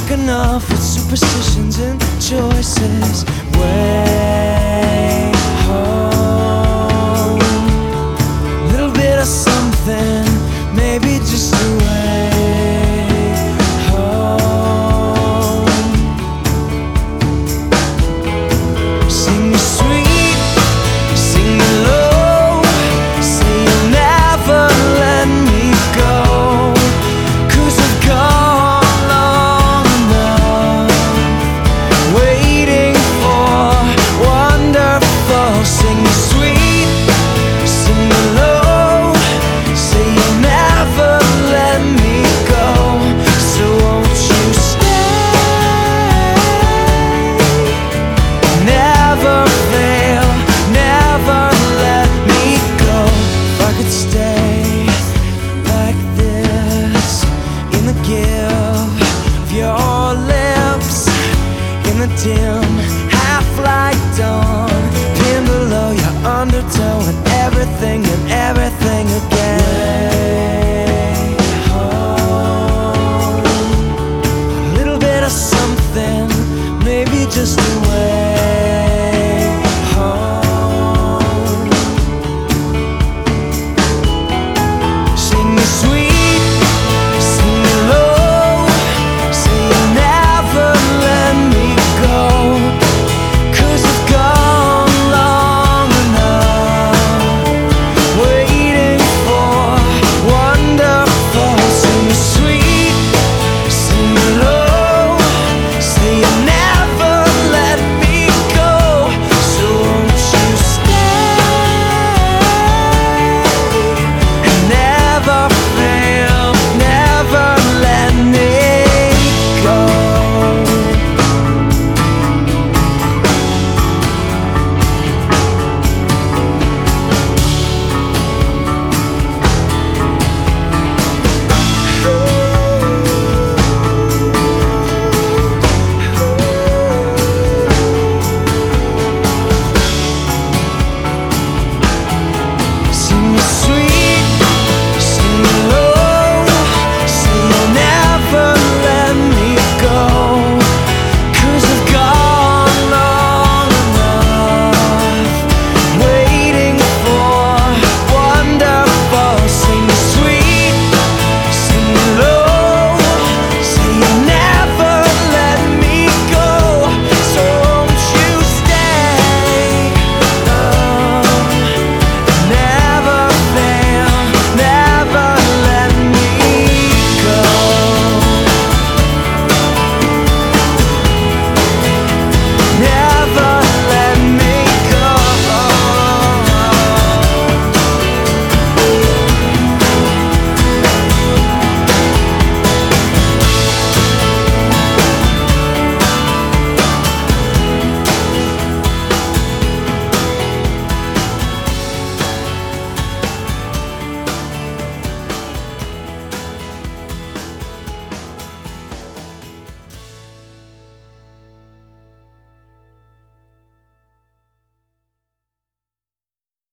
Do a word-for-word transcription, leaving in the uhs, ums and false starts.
like enough with superstitions and choices. Way home, little bit of something, maybe just a way home. Sing me sweet, sing me low, say you'll never let me go, 'cause I've gone long enough waiting for wonderful. Sing me sweet, sing me low, say you'll never let me go, so won't you stay? Never fail, never let me go. If I could stay like this, in the give of your lips, in the dim half-light dawn, pinned below your undertow, and everything and everything again. Home, a little bit of something, maybe just a way